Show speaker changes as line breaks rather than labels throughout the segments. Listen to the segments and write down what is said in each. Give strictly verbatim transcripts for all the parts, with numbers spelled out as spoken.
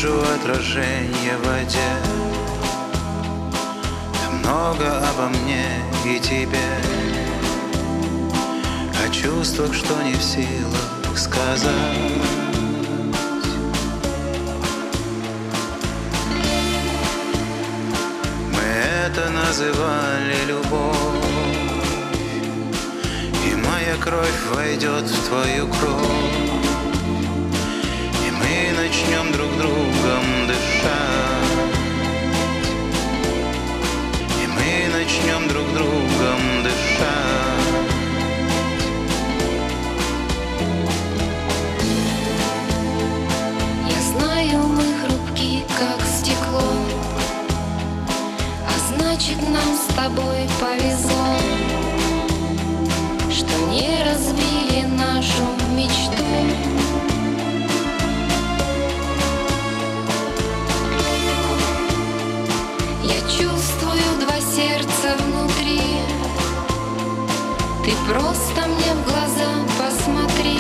вижу отражение в воде. Там много обо мне и тебе, о чувствах, что не в силах сказать. Мы это называли любовь, и моя кровь войдет в твою кровь, и мы начнем друг другом дышать, и мы начнем друг другом дышать.
Я знаю, мы хрупки, как стекло, а значит, нам с тобой повезло, что не разбили нашу мечту. Я чувствую два сердца внутри, ты просто мне в глаза посмотри,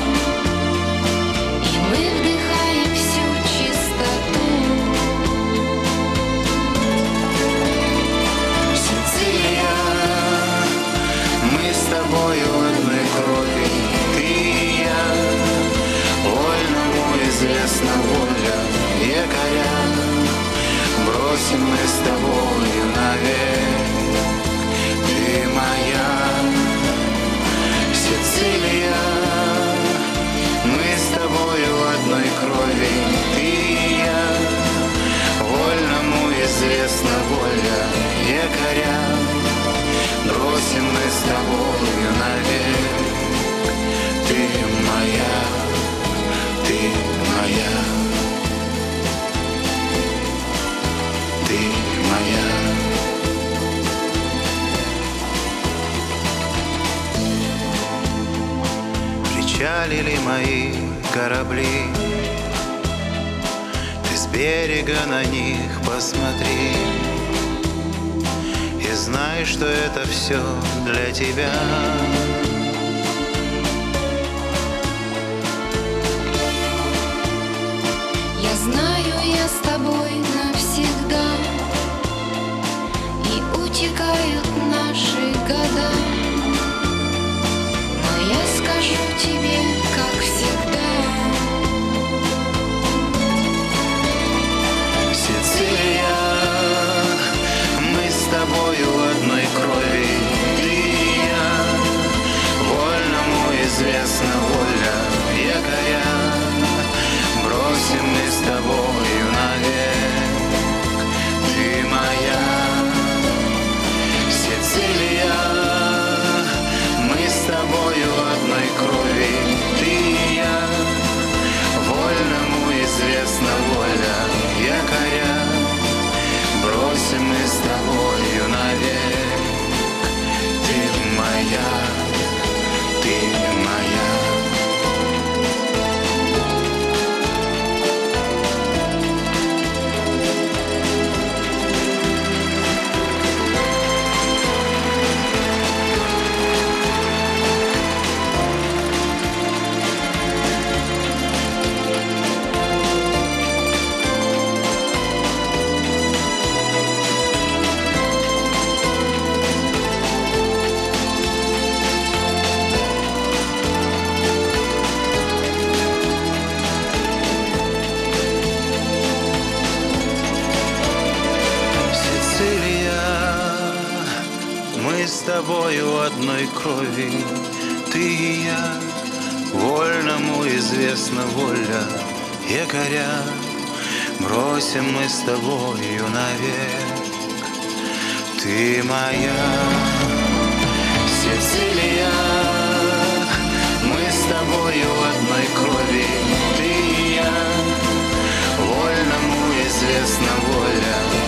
и мы вдыхаем всю чистоту.
Сицилия, мы с тобою одной крови, ты и я, вольному известна воля якоря, бросим мы с тобою навек. Ты моя Сицилия, мы с тобою одной крови, ты и я, вольному известна воля якоря, бросим мы с тобою навек. Ты моя, ты моя, ты моя. Причалили мои корабли, ты с берега на них посмотри, и знай, что это все для тебя.
Я знаю, я с тобой навсегда, и утекают наши года, но я скажу тебе, как всегда.
Сицилия, мы с тобою одной крови, ты и я, вольному известна воля якоря, бросим мы с тобою навек. Ты моя Сицилия, мы с тобою одной крови, ты и я, вольному известна воля якоря, бросим мы с тобою навек. Ты моя, ты моя. С тобою одной крови, ты и я, вольному известна воля якоря, бросим мы с тобою навек. Ты моя Сицилия, мы с тобою одной крови, ты и я, вольному известна воля